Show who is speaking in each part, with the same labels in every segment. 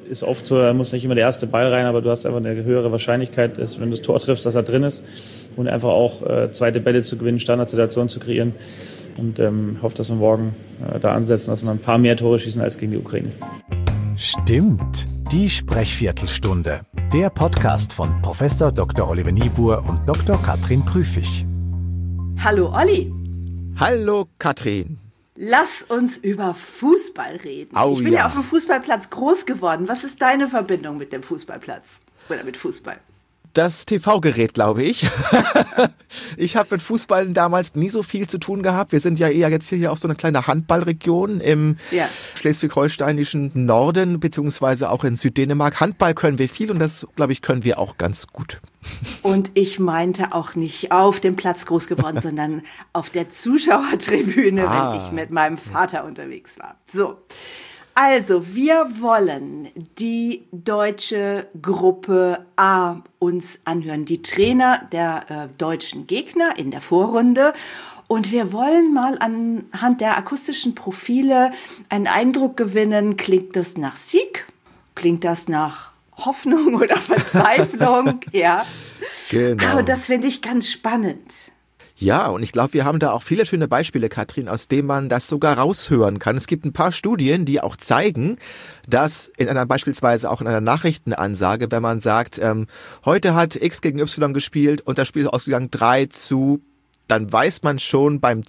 Speaker 1: ist oft so, da muss nicht immer der erste Ball rein, aber du hast einfach eine höhere Wahrscheinlichkeit, dass, wenn du das Tor triffst, dass er drin ist und einfach auch zweite Bälle zu gewinnen, Standardsituationen zu kreieren und hoffe, dass wir morgen da ansetzen, dass wir ein paar mehr Tore schießen als gegen die Ukraine.
Speaker 2: Stimmt, die Sprechviertelstunde. Der Podcast von Prof. Dr. Oliver Niebuhr und Dr. Katrin Prüfig.
Speaker 3: Hallo Olli.
Speaker 4: Hallo Katrin.
Speaker 3: Lass uns über Fußball reden. Ich bin ja auf dem Fußballplatz groß geworden. Was ist deine Verbindung mit dem Fußballplatz oder mit Fußball?
Speaker 4: Das TV-Gerät, glaube ich. Ich habe mit Fußball damals nie so viel zu tun gehabt. Wir sind ja eher jetzt hier auf so eine kleine Handballregion im schleswig-holsteinischen Norden, beziehungsweise auch in Süddänemark. Handball können wir viel und das, glaube ich, können wir auch ganz gut.
Speaker 3: Und ich meinte auch nicht auf dem Platz groß geworden, sondern auf der Zuschauertribüne, wenn ich mit meinem Vater unterwegs war. So. Also, wir wollen die deutsche Gruppe A uns anhören, die Trainer der deutschen Gegner in der Vorrunde. Und wir wollen mal anhand der akustischen Profile einen Eindruck gewinnen. Klingt das nach Sieg? Klingt das nach Hoffnung oder Verzweiflung? Ja.
Speaker 4: Genau.
Speaker 3: Aber das finde ich ganz spannend.
Speaker 4: Ja, und ich glaube, wir haben da auch viele schöne Beispiele, Katrin, aus denen man das sogar raushören kann. Es gibt ein paar Studien, die auch zeigen, dass beispielsweise auch in einer Nachrichtenansage, wenn man sagt, heute hat X gegen Y gespielt und das Spiel ist ausgegangen 3-, dann weiß man schon beim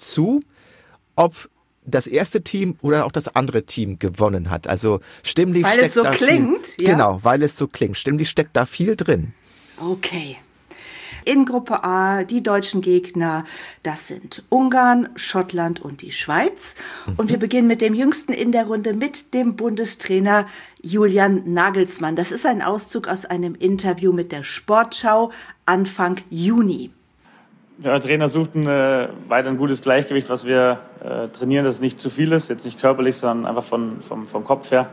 Speaker 4: ob das erste Team oder auch das andere Team gewonnen hat. Also stimmlich
Speaker 3: weil
Speaker 4: steckt
Speaker 3: es so
Speaker 4: da
Speaker 3: klingt,
Speaker 4: viel, ja? Genau, weil es so klingt. Stimmlich steckt da viel drin.
Speaker 3: Okay. In Gruppe A, die deutschen Gegner, das sind Ungarn, Schottland und die Schweiz. Und wir beginnen mit dem Jüngsten in der Runde, mit dem Bundestrainer Julian Nagelsmann. Das ist ein Auszug aus einem Interview mit der Sportschau Anfang Juni.
Speaker 1: Ja, der Trainer sucht weiter ein gutes Gleichgewicht, was wir trainieren, dass es nicht zu viel ist. Jetzt nicht körperlich, sondern einfach vom Kopf her.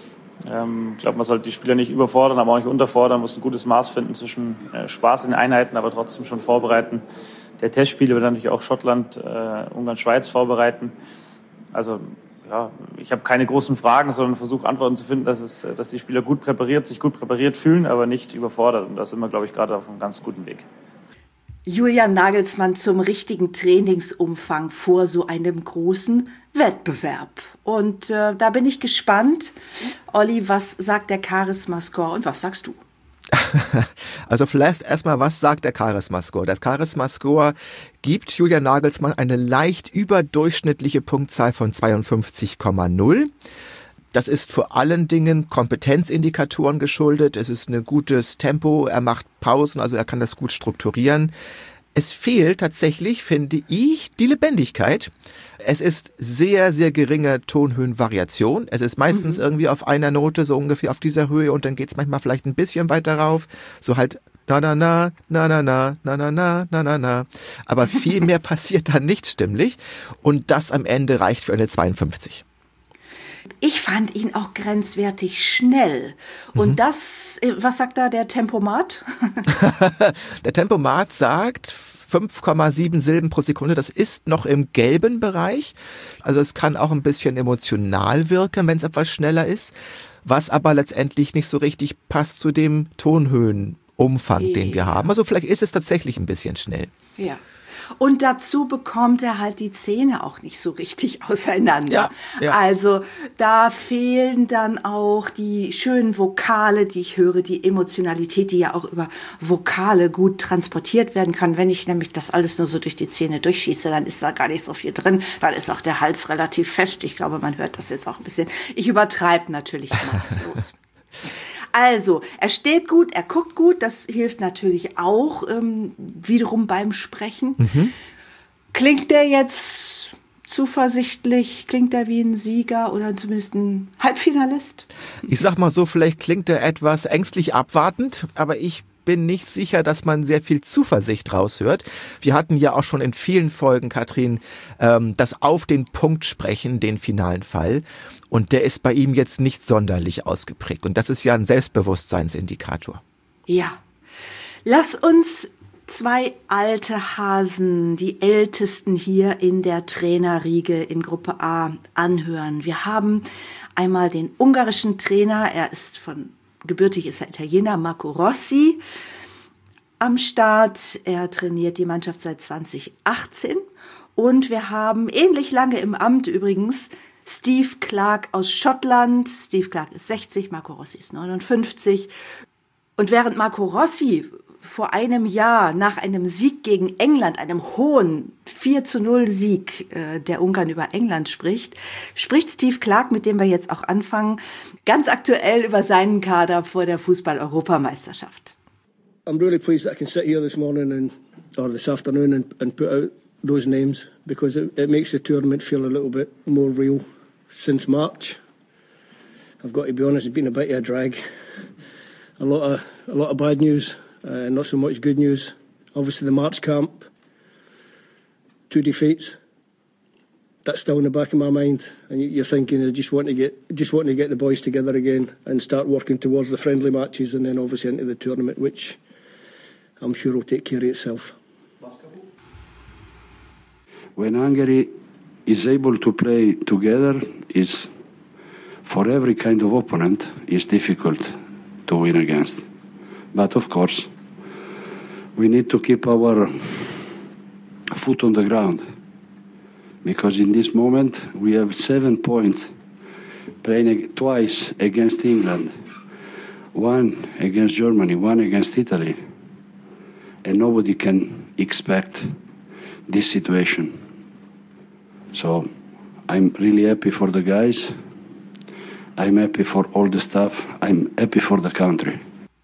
Speaker 1: Ich glaube, man sollte die Spieler nicht überfordern, aber auch nicht unterfordern. Man muss ein gutes Maß finden zwischen Spaß in den Einheiten, aber trotzdem schon vorbereiten. Der Testspiele wird natürlich auch Schottland, Ungarn, Schweiz vorbereiten. Also ja, ich habe keine großen Fragen, sondern versuche Antworten zu finden, dass die Spieler sich gut präpariert fühlen, aber nicht überfordert. Und da sind wir, glaube ich, gerade auf einem ganz guten Weg.
Speaker 3: Julian Nagelsmann zum richtigen Trainingsumfang vor so einem großen Wettbewerb. Und da bin ich gespannt. Olli, was sagt der Charisma-Score und was sagst du?
Speaker 4: Also vielleicht erstmal, was sagt der Charisma-Score? Der Charisma-Score gibt Julian Nagelsmann eine leicht überdurchschnittliche Punktzahl von 52,0. Das ist vor allen Dingen Kompetenzindikatoren geschuldet. Es ist ein gutes Tempo, er macht Pausen, also er kann das gut strukturieren. Es fehlt tatsächlich, finde ich, die Lebendigkeit. Es ist sehr, sehr geringe Tonhöhenvariation. Es ist meistens irgendwie auf einer Note, so ungefähr auf dieser Höhe und dann geht's manchmal vielleicht ein bisschen weiter rauf. So halt na na na, na na na, na na na, na na na. Aber viel mehr passiert dann nicht stimmlich und das am Ende reicht für eine 52.
Speaker 3: Ich fand ihn auch grenzwertig schnell. Und das, was sagt da der Tempomat?
Speaker 4: Der Tempomat sagt 5,7 Silben pro Sekunde. Das ist noch im gelben Bereich. Also es kann auch ein bisschen emotional wirken, wenn es etwas schneller ist. Was aber letztendlich nicht so richtig passt zu dem Tonhöhenumfang, den wir haben. Also vielleicht ist es tatsächlich ein bisschen schnell.
Speaker 3: Ja. Und dazu bekommt er halt die Zähne auch nicht so richtig auseinander. Ja. Also da fehlen dann auch die schönen Vokale, die ich höre, die Emotionalität, die ja auch über Vokale gut transportiert werden kann. Wenn ich nämlich das alles nur so durch die Zähne durchschieße, dann ist da gar nicht so viel drin. Dann ist auch der Hals relativ fest. Ich glaube, man hört das jetzt auch ein bisschen. Ich übertreibe natürlich maßlos. Also, er steht gut, er guckt gut, das hilft natürlich auch wiederum beim Sprechen. Klingt der jetzt zuversichtlich, klingt er wie ein Sieger oder zumindest ein Halbfinalist?
Speaker 4: Ich sag mal so, vielleicht klingt er etwas ängstlich abwartend, aber ich bin nicht sicher, dass man sehr viel Zuversicht raushört. Wir hatten ja auch schon in vielen Folgen, Katrin, das auf den Punkt sprechen, den finalen Fall. Und der ist bei ihm jetzt nicht sonderlich ausgeprägt. Und das ist ja ein Selbstbewusstseinsindikator.
Speaker 3: Ja. Lass uns zwei alte Hasen, die ältesten hier in der Trainerriege in Gruppe A, anhören. Wir haben einmal den ungarischen Trainer, gebürtig ist er Italiener, Marco Rossi am Start. Er trainiert die Mannschaft seit 2018. Und wir haben ähnlich lange im Amt übrigens Steve Clarke aus Schottland. Steve Clarke ist 60, Marco Rossi ist 59. Und während Marco Rossi vor einem Jahr nach einem Sieg gegen England, einem hohen 4:0 Sieg der Ungarn über England spricht Steve Clarke, mit dem wir jetzt auch anfangen, ganz aktuell über seinen Kader vor der Fußball-Europameisterschaft.
Speaker 5: I'm really pleased that I can sit here this morning or this afternoon and put out those names because it makes the tournament feel a little bit more real since March. I've got to be honest, it's been a bit of a drag. A lot of bad news. Not so much good news. Obviously, the March camp, 2 defeats. That's still in the back of my mind, and you're thinking, I just want to get the boys together again and start working towards the friendly matches, and then obviously into the tournament, which I'm sure will take care of itself.
Speaker 6: When Hungary is able to play together, is for every kind of opponent, is difficult to win against. But of course, we need to keep our foot on the ground because in this moment we have 7 points playing twice against England, 1 against Germany, 1 against Italy, and nobody can expect this situation. So I'm really happy for the guys. I'm happy for all the staff. I'm happy for the country.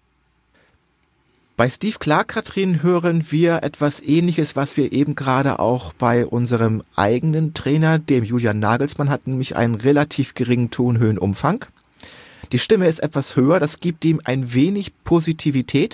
Speaker 4: Bei Steve Clarke, Katrin, hören wir etwas Ähnliches, was wir eben gerade auch bei unserem eigenen Trainer, dem Julian Nagelsmann, hatten, nämlich einen relativ geringen Tonhöhenumfang. Die Stimme ist etwas höher, das gibt ihm ein wenig Positivität.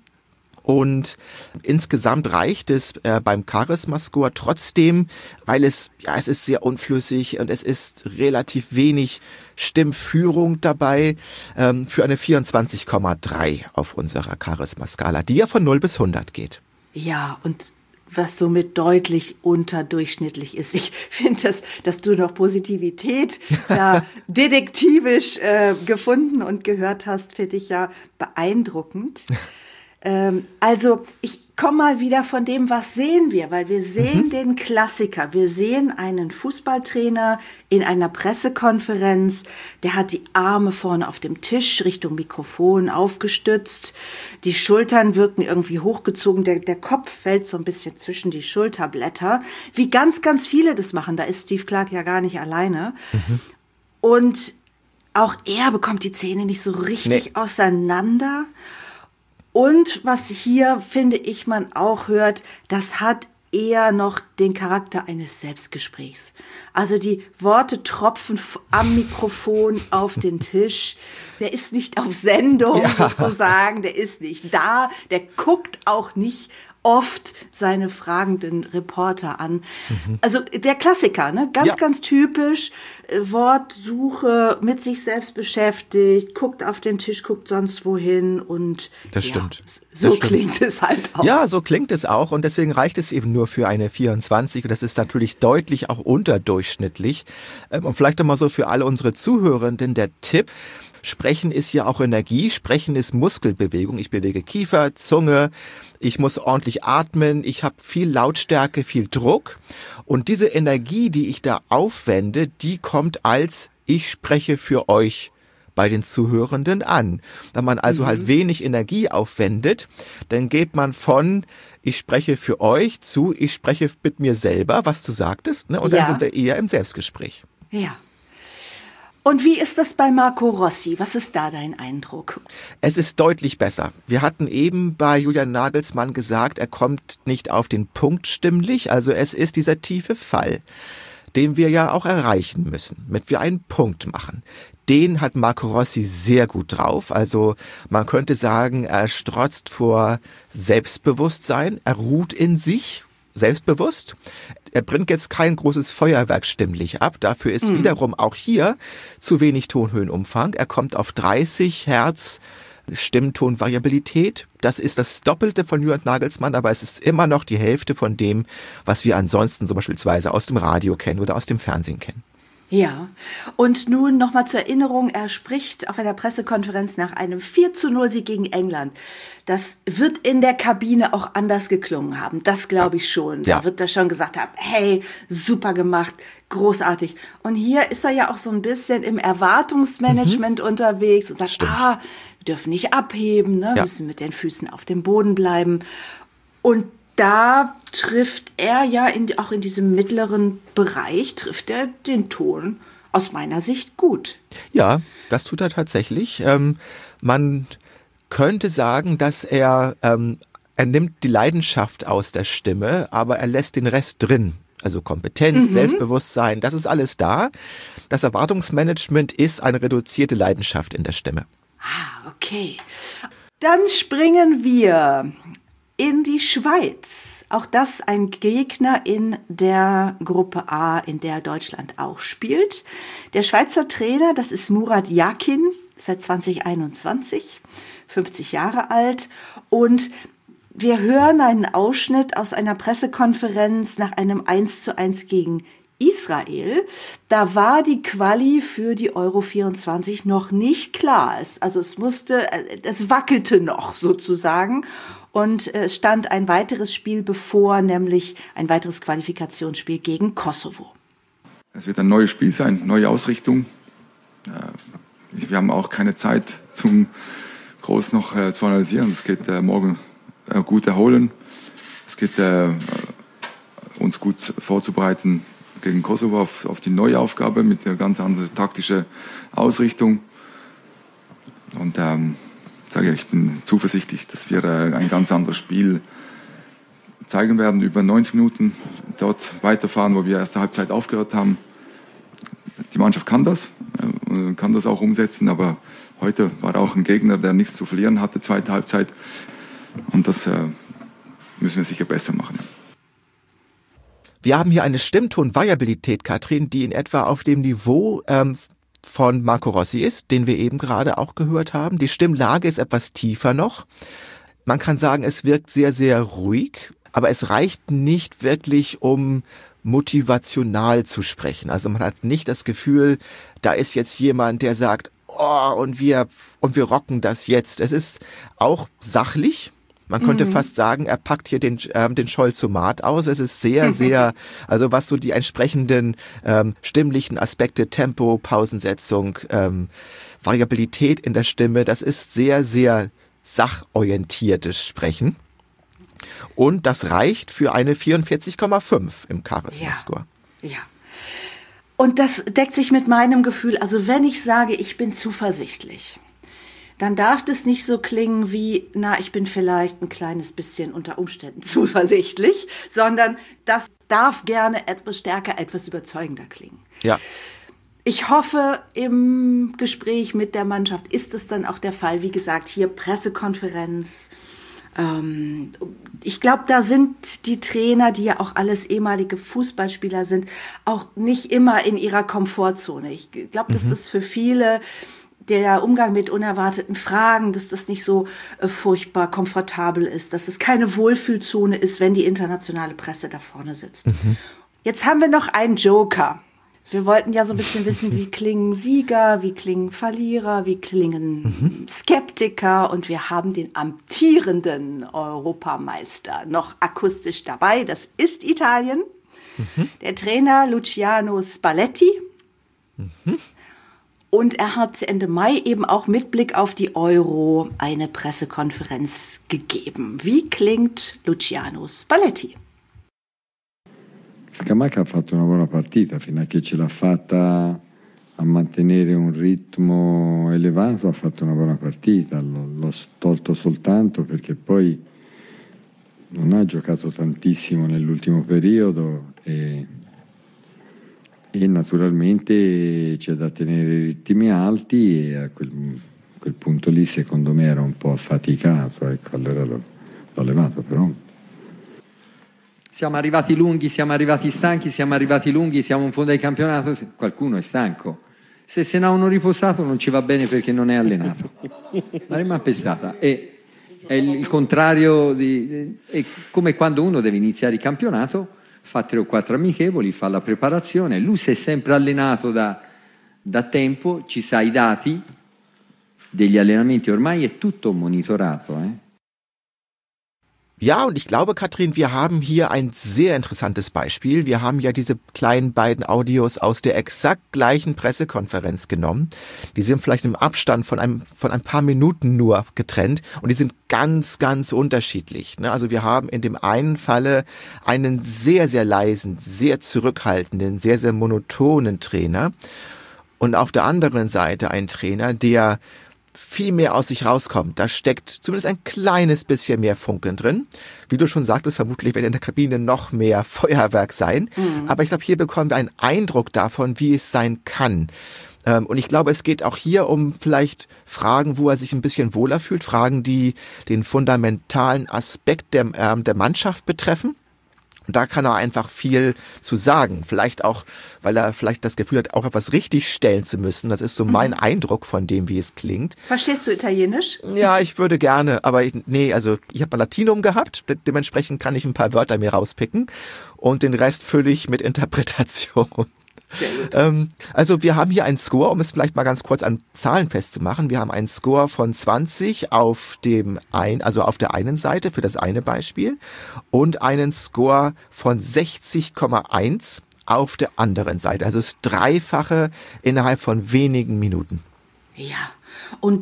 Speaker 4: Und insgesamt reicht es beim Charisma-Score trotzdem, weil es ist sehr unflüssig und es ist relativ wenig Stimmführung dabei, für eine 24,3 auf unserer Charisma-Skala, die ja von 0 bis 100 geht.
Speaker 3: Ja, und was somit deutlich unterdurchschnittlich ist. Ich finde, dass du noch Positivität da detektivisch gefunden und gehört hast, finde ich ja beeindruckend. Also ich komme mal wieder von dem, was sehen wir, weil wir sehen den Klassiker. Wir sehen einen Fußballtrainer in einer Pressekonferenz, der hat die Arme vorne auf dem Tisch Richtung Mikrofon aufgestützt, die Schultern wirken irgendwie hochgezogen, der Kopf fällt so ein bisschen zwischen die Schulterblätter, wie ganz, ganz viele das machen. Da ist Steve Clarke ja gar nicht alleine. Und auch er bekommt die Zähne nicht so richtig auseinander. Und was hier, finde ich, man auch hört, das hat eher noch den Charakter eines Selbstgesprächs. Also die Worte tropfen am Mikrofon auf den Tisch. Der ist nicht auf Sendung sozusagen, der ist nicht da, der guckt auch nicht oft seine fragenden Reporter an. Also der Klassiker, ne? Ganz typisch. Wortsuche, mit sich selbst beschäftigt, guckt auf den Tisch, guckt sonst wohin und
Speaker 4: das stimmt.
Speaker 3: So klingt es halt auch.
Speaker 4: Ja, so klingt es auch und deswegen reicht es eben nur für eine 24 und das ist natürlich deutlich auch unterdurchschnittlich. Und vielleicht nochmal so für alle unsere Zuhörenden der Tipp: Sprechen ist ja auch Energie, Sprechen ist Muskelbewegung. Ich bewege Kiefer, Zunge, ich muss ordentlich atmen, ich habe viel Lautstärke, viel Druck. Und diese Energie, die ich da aufwende, die kommt als ich spreche für euch bei den Zuhörenden an. Wenn man also halt wenig Energie aufwendet, dann geht man von ich spreche für euch zu ich spreche mit mir selber, was du sagtest, ne? Und dann sind wir eher im Selbstgespräch.
Speaker 3: Ja. Und wie ist das bei Marco Rossi? Was ist da dein Eindruck?
Speaker 4: Es ist deutlich besser. Wir hatten eben bei Julian Nagelsmann gesagt, er kommt nicht auf den Punkt stimmlich. Also es ist dieser tiefe Fall, den wir ja auch erreichen müssen, damit wir einen Punkt machen. Den hat Marco Rossi sehr gut drauf. Also man könnte sagen, er strotzt vor Selbstbewusstsein, er ruht in sich, selbstbewusst. Er bringt jetzt kein großes Feuerwerk stimmlich ab. Dafür ist wiederum auch hier zu wenig Tonhöhenumfang. Er kommt auf 30 Hertz Stimmtonvariabilität. Das ist das Doppelte von Julian Nagelsmann, aber es ist immer noch die Hälfte von dem, was wir ansonsten so beispielsweise aus dem Radio kennen oder aus dem Fernsehen kennen.
Speaker 3: Ja, und nun nochmal zur Erinnerung, er spricht auf einer Pressekonferenz nach einem 4-0-Sieg gegen England. Das wird in der Kabine auch anders geklungen haben, das glaube ich schon.
Speaker 4: Ja.
Speaker 3: Da wird er schon gesagt haben, hey, super gemacht, großartig. Und hier ist er ja auch so ein bisschen im Erwartungsmanagement unterwegs und sagt, wir dürfen nicht abheben, ne? Müssen mit den Füßen auf dem Boden bleiben. Und da trifft er ja auch in diesem mittleren Bereich, trifft er den Ton aus meiner Sicht gut.
Speaker 4: Ja, das tut er tatsächlich. Man könnte sagen, dass er nimmt die Leidenschaft aus der Stimme, aber er lässt den Rest drin. Also Kompetenz, Selbstbewusstsein, das ist alles da. Das Erwartungsmanagement ist eine reduzierte Leidenschaft in der Stimme.
Speaker 3: Ah, okay. Dann springen wir in die Schweiz. Auch das ein Gegner in der Gruppe A, in der Deutschland auch spielt. Der Schweizer Trainer, das ist Murat Yakin, seit 2021, 50 Jahre alt. Und wir hören einen Ausschnitt aus einer Pressekonferenz nach einem 1:1 gegen Israel. Da war die Quali für die Euro 24 noch nicht klar. Es wackelte noch sozusagen. Und es stand ein weiteres Spiel bevor, nämlich ein weiteres Qualifikationsspiel gegen Kosovo.
Speaker 7: Es wird ein neues Spiel sein, neue Ausrichtung. Wir haben auch keine Zeit zum groß noch zu analysieren. Es geht morgen gut erholen. Es geht uns gut vorzubereiten gegen Kosovo auf die neue Aufgabe mit einer ganz anderen taktischen Ausrichtung. Und ich bin zuversichtlich, dass wir ein ganz anderes Spiel zeigen werden, über 90 Minuten dort weiterfahren, wo wir erste Halbzeit aufgehört haben. Die Mannschaft kann das auch umsetzen, aber heute war auch ein Gegner, der nichts zu verlieren hatte, zweite Halbzeit. Und das müssen wir sicher besser machen.
Speaker 4: Wir haben hier eine Stimmtonvariabilität, Katrin, die in etwa auf dem Niveau von Marco Rossi ist, den wir eben gerade auch gehört haben. Die Stimmlage ist etwas tiefer noch. Man kann sagen, es wirkt sehr, sehr ruhig, aber es reicht nicht wirklich, um motivational zu sprechen. Also man hat nicht das Gefühl, da ist jetzt jemand, der sagt, und wir rocken das jetzt. Es ist auch sachlich. Man könnte fast sagen, er packt hier den Scholzomat aus. Es ist sehr, sehr, also was so die entsprechenden stimmlichen Aspekte, Tempo, Pausensetzung, Variabilität in der Stimme, das ist sehr, sehr sachorientiertes Sprechen. Und das reicht für eine 44,5 im Charisma-Score.
Speaker 3: Ja. Und das deckt sich mit meinem Gefühl. Also wenn ich sage, ich bin zuversichtlich, dann darf das nicht so klingen wie, ich bin vielleicht ein kleines bisschen unter Umständen zuversichtlich, sondern das darf gerne etwas stärker, etwas überzeugender klingen.
Speaker 4: Ja.
Speaker 3: Ich hoffe, im Gespräch mit der Mannschaft ist es dann auch der Fall. Wie gesagt, hier Pressekonferenz. Ich glaube, da sind die Trainer, die ja auch alles ehemalige Fußballspieler sind, auch nicht immer in ihrer Komfortzone. Ich glaube, dass das für viele der Umgang mit unerwarteten Fragen, dass das nicht so furchtbar komfortabel ist, dass es keine Wohlfühlzone ist, wenn die internationale Presse da vorne sitzt. Jetzt haben wir noch einen Joker. Wir wollten ja so ein bisschen wissen, wie klingen Sieger, wie klingen Verlierer, wie klingen Skeptiker, und wir haben den amtierenden Europameister noch akustisch dabei. Das ist Italien. Der Trainer Luciano Spalletti. Und er hat Ende Mai eben auch mit Blick auf die Euro eine Pressekonferenz gegeben. Wie klingt Luciano Spalletti?
Speaker 6: Scamacca ha fatto una buona partita, fino a che ce l'ha fatta a mantenere un ritmo elevato, ha fatto una buona partita. L'ho tolto soltanto perché poi non ha giocato tantissimo nell'ultimo periodo e naturalmente c'è da tenere i ritmi alti, e a quel punto lì secondo me era un po' affaticato, ecco, allora l'ho levato però.
Speaker 8: Siamo arrivati lunghi, siamo arrivati stanchi, siamo arrivati lunghi, siamo in fondo al campionato, qualcuno è stanco. Se no uno riposato non ci va bene perché non è allenato. La rimane appestata. È il contrario è come quando uno deve iniziare il campionato, fa 3 o 4 amichevoli, fa la preparazione, lui si è sempre allenato da tempo, ci sa i dati degli allenamenti, ormai è tutto monitorato.
Speaker 4: Ja, und ich glaube, Katrin, wir haben hier ein sehr interessantes Beispiel. Wir haben ja diese kleinen beiden Audios aus der exakt gleichen Pressekonferenz genommen. Die sind vielleicht im Abstand von ein paar Minuten nur getrennt und die sind ganz, ganz unterschiedlich. Ne? Also wir haben in dem einen Falle einen sehr, sehr leisen, sehr zurückhaltenden, sehr, sehr monotonen Trainer und auf der anderen Seite einen Trainer, der viel mehr aus sich rauskommt. Da steckt zumindest ein kleines bisschen mehr Funken drin. Wie du schon sagtest, vermutlich wird in der Kabine noch mehr Feuerwerk sein. Aber ich glaube, hier bekommen wir einen Eindruck davon, wie es sein kann. Und ich glaube, es geht auch hier um vielleicht Fragen, wo er sich ein bisschen wohler fühlt, Fragen, die den fundamentalen Aspekt der Mannschaft betreffen. Und da kann er einfach viel zu sagen. Vielleicht auch, weil er vielleicht das Gefühl hat, auch etwas richtig stellen zu müssen. Das ist so mein Eindruck von dem, wie es klingt.
Speaker 3: Verstehst du Italienisch?
Speaker 4: Ja, ich würde gerne, aber ich habe mal Latinum gehabt. Dementsprechend kann ich ein paar Wörter mir rauspicken und den Rest fülle ich mit Interpretation. Also wir haben hier einen Score, um es vielleicht mal ganz kurz an Zahlen festzumachen. Wir haben einen Score von 20 auf der einen Seite für das eine Beispiel und einen Score von 60,1 auf der anderen Seite. Also das Dreifache innerhalb von wenigen Minuten.
Speaker 3: Ja. Und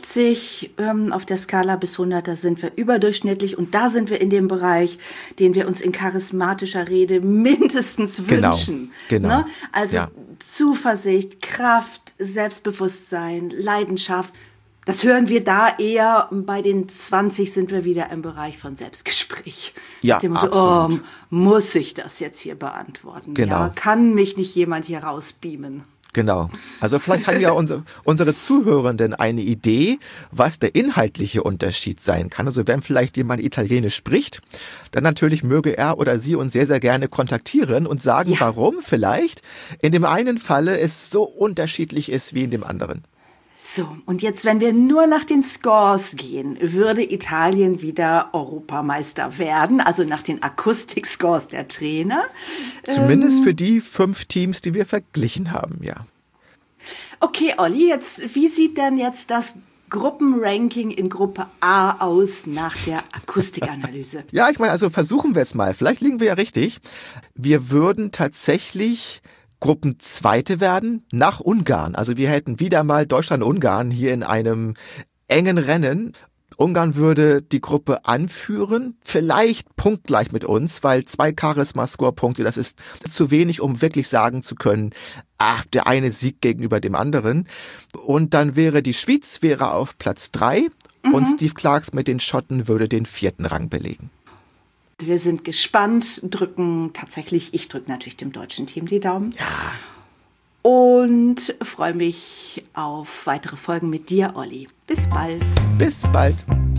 Speaker 3: 60 auf der Skala bis 100, da sind wir überdurchschnittlich und da sind wir in dem Bereich, den wir uns in charismatischer Rede mindestens wünschen.
Speaker 4: Genau.
Speaker 3: Ne? Also Zuversicht, Kraft, Selbstbewusstsein, Leidenschaft. Das hören wir da eher, bei den 20 sind wir wieder im Bereich von Selbstgespräch.
Speaker 4: Ja,
Speaker 3: dem Motto,
Speaker 4: absolut.
Speaker 3: Muss ich das jetzt hier beantworten?
Speaker 4: Genau.
Speaker 3: Ja, kann mich nicht jemand hier rausbeamen?
Speaker 4: Genau. Also vielleicht haben ja unsere Zuhörenden eine Idee, was der inhaltliche Unterschied sein kann. Also wenn vielleicht jemand Italienisch spricht, dann natürlich möge er oder sie uns sehr, sehr gerne kontaktieren und sagen, warum vielleicht in dem einen Falle es so unterschiedlich ist wie in dem anderen.
Speaker 3: So, und jetzt, wenn wir nur nach den Scores gehen, würde Italien wieder Europameister werden, also nach den Akustik-Scores der Trainer.
Speaker 4: Zumindest für die 5 Teams, die wir verglichen haben, ja.
Speaker 3: Okay, Olli, wie sieht denn jetzt das Gruppenranking in Gruppe A aus nach der Akustikanalyse?
Speaker 4: Ja, ich meine, also versuchen wir es mal. Vielleicht liegen wir ja richtig. Wir würden tatsächlich Gruppenzweite werden nach Ungarn. Also wir hätten wieder mal Deutschland-Ungarn hier in einem engen Rennen. Ungarn würde die Gruppe anführen, vielleicht punktgleich mit uns, weil 2 Charisma-Score-Punkte, das ist zu wenig, um wirklich sagen zu können, der eine siegt gegenüber dem anderen. Und dann wäre die Schweiz auf Platz 3 und Steve Clarks mit den Schotten würde den 4. Rang belegen.
Speaker 3: Wir sind gespannt, ich drücke natürlich dem deutschen Team die Daumen.
Speaker 4: Ja.
Speaker 3: Und freue mich auf weitere Folgen mit dir, Olli. Bis bald.
Speaker 4: Bis bald.